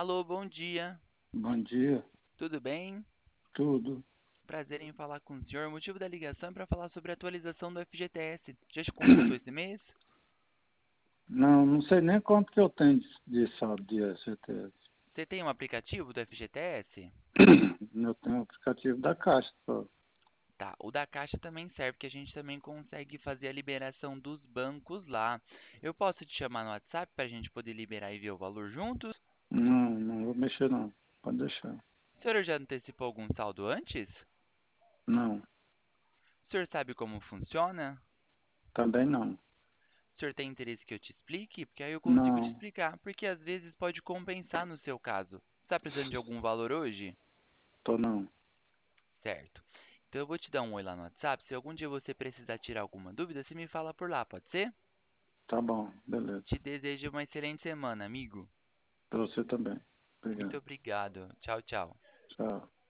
Alô, bom dia. Bom dia, Tudo bem? tudo. Prazer em falar com o senhor. O motivo da ligação é para falar sobre a atualização do FGTS. Já te completou esse mês? Não sei nem quanto que eu tenho de saldo de SGTS. Você tem um aplicativo do FGTS? Eu tenho o aplicativo da Caixa só. Tá, o da Caixa também serve, que a gente também consegue fazer a liberação dos bancos lá. Eu posso te chamar no WhatsApp para a gente poder liberar e ver o valor juntos? Não vou mexer não. Pode deixar. O senhor já antecipou algum saldo antes? Não, O senhor sabe como funciona? também não. O senhor tem interesse que eu te explique? Porque aí eu consigo te Não, explicar. Porque às vezes pode compensar no seu caso. Está precisando de algum valor hoje? tô não. Certo. Então eu vou te dar um oi lá no WhatsApp. Se algum dia você precisar tirar alguma dúvida, você me fala por lá, pode ser? Tá bom, beleza. Te desejo uma excelente semana, amigo. Pra você também. Muito Obrigado. obrigado. Tchau, tchau. Tchau.